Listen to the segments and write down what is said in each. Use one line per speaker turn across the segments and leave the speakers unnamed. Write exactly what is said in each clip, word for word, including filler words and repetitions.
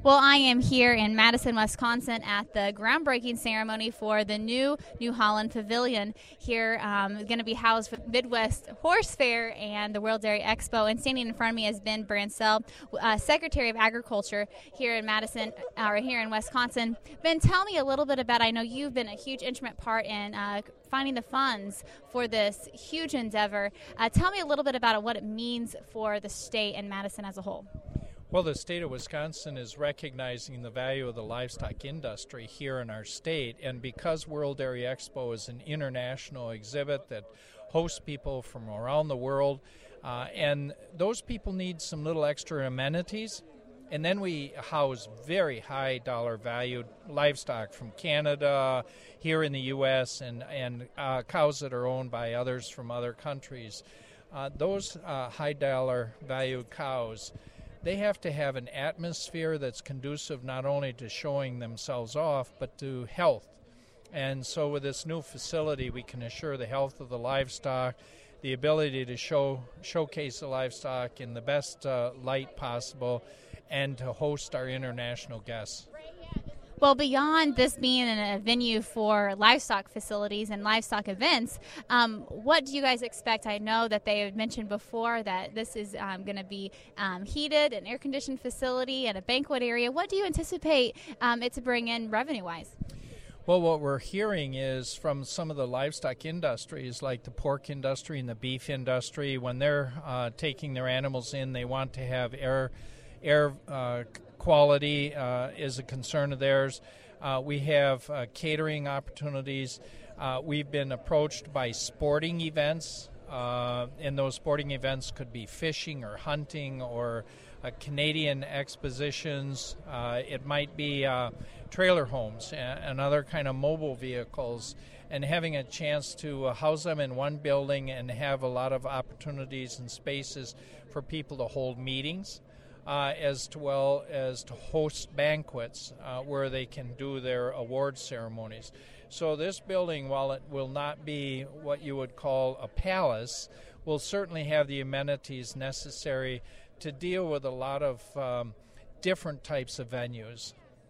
Well, I am here in Madison, Wisconsin at the groundbreaking ceremony for the new New Holland Pavilion here. Um, going to be housed for Midwest Horse Fair and the World Dairy Expo. And standing in front of me is Ben Bransell, uh, Secretary of Agriculture here in Madison, or here in Wisconsin. Ben, tell me a little bit about, I know you've been a huge instrument part in uh, finding the funds for this huge endeavor. Uh, tell me a little bit about what it means for the state and Madison as a whole.
Well, the state of Wisconsin is recognizing the value of the livestock industry here in our state, and because World Dairy Expo is an international exhibit that hosts people from around the world, uh, and those people need some little extra amenities, and then we house very high dollar valued livestock from Canada, here in the U S, and, and uh, cows that are owned by others from other countries. Uh, those uh, high dollar valued cows, they have to have an atmosphere that's conducive not only to showing themselves off, but to health. And so with this new facility, we can assure the health of the livestock, the ability to show showcase the livestock in the best uh, light possible, and to host our international guests.
Well, beyond this being a venue for livestock facilities and livestock events, um, what do you guys expect? I know that they had mentioned before that this is um, going to be um, heated, an air-conditioned facility, and a banquet area. What do you anticipate um, it to bring in revenue-wise?
Well, what we're hearing is from some of the livestock industries, like the pork industry and the beef industry, when they're uh, taking their animals in, they want to have air air uh, quality uh, is a concern of theirs. Uh, we have uh, catering opportunities. Uh, we've been approached by sporting events, uh, and those sporting events could be fishing or hunting or uh, Canadian expositions. Uh, it might be uh, trailer homes and, and other kind of mobile vehicles, and having a chance to uh, house them in one building and have a lot of opportunities and spaces for people to hold meetings. Uh, as well as to host banquets uh, where they can do their award ceremonies. So this building, while it will not be what you would call a palace, will certainly have the amenities necessary to deal with a lot of um, different types of venues.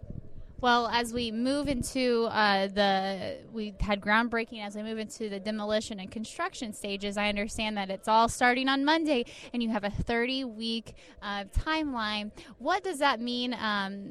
Well, as we move into uh, the, we had groundbreaking, as we move into the demolition and construction stages, I understand that it's all starting on Monday, and you have a thirty-week uh, timeline. What does that mean um,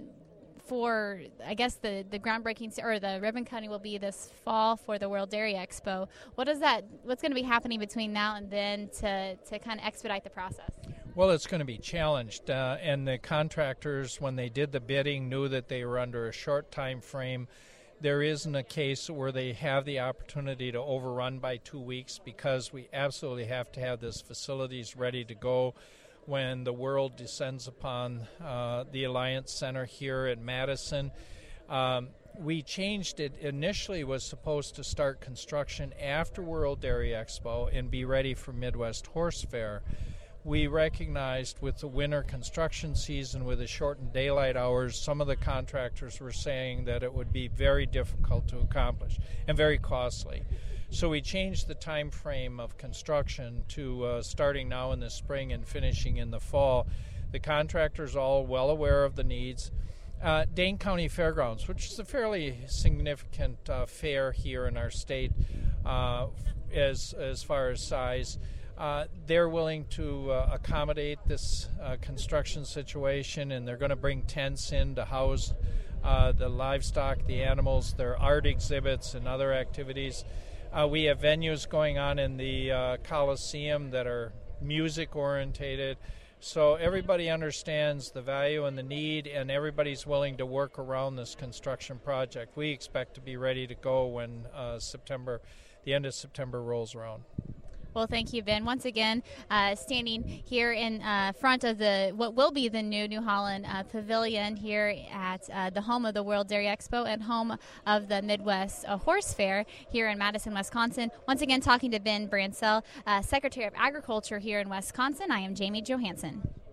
for, I guess, the, the groundbreaking, or the ribbon cutting will be this fall for the World Dairy Expo. What does that, what's going to be happening between now and then to, to kind of expedite the process?
Well, it's going to be challenged, uh, and the contractors, when they did the bidding, knew that they were under a short time frame. There isn't a case where they have the opportunity to overrun by two weeks because we absolutely have to have this facilities ready to go when the world descends upon uh, the Alliance Center here at Madison. Um, we changed it. Initially was supposed to start construction after World Dairy Expo and be ready for Midwest Horse Fair. We recognized with the winter construction season, with the shortened daylight hours, some of the contractors were saying that it would be very difficult to accomplish and very costly. So we changed the time frame of construction to uh, starting now in the spring and finishing in the fall. The contractors are all well aware of the needs. Uh, Dane County Fairgrounds, which is a fairly significant uh, fair here in our state uh, as, as far as size, Uh, they're willing to uh, accommodate this uh, construction situation, and they're going to bring tents in to house uh, the livestock, the animals, their art exhibits, and other activities. Uh, we have venues going on in the uh, Coliseum that are music-orientated. So everybody understands the value and the need, and everybody's willing to work around this construction project. We expect to be ready to go when uh, September, the end of September rolls around.
Well, thank you, Ben. Once again, uh, standing here in uh, front of the what will be the new New Holland uh, Pavilion here at uh, the home of the World Dairy Expo and home of the Midwest uh, Horse Fair here in Madison, Wisconsin. Once again, talking to Ben Bransell, uh, Secretary of Agriculture here in Wisconsin. I am Jamie Johansson.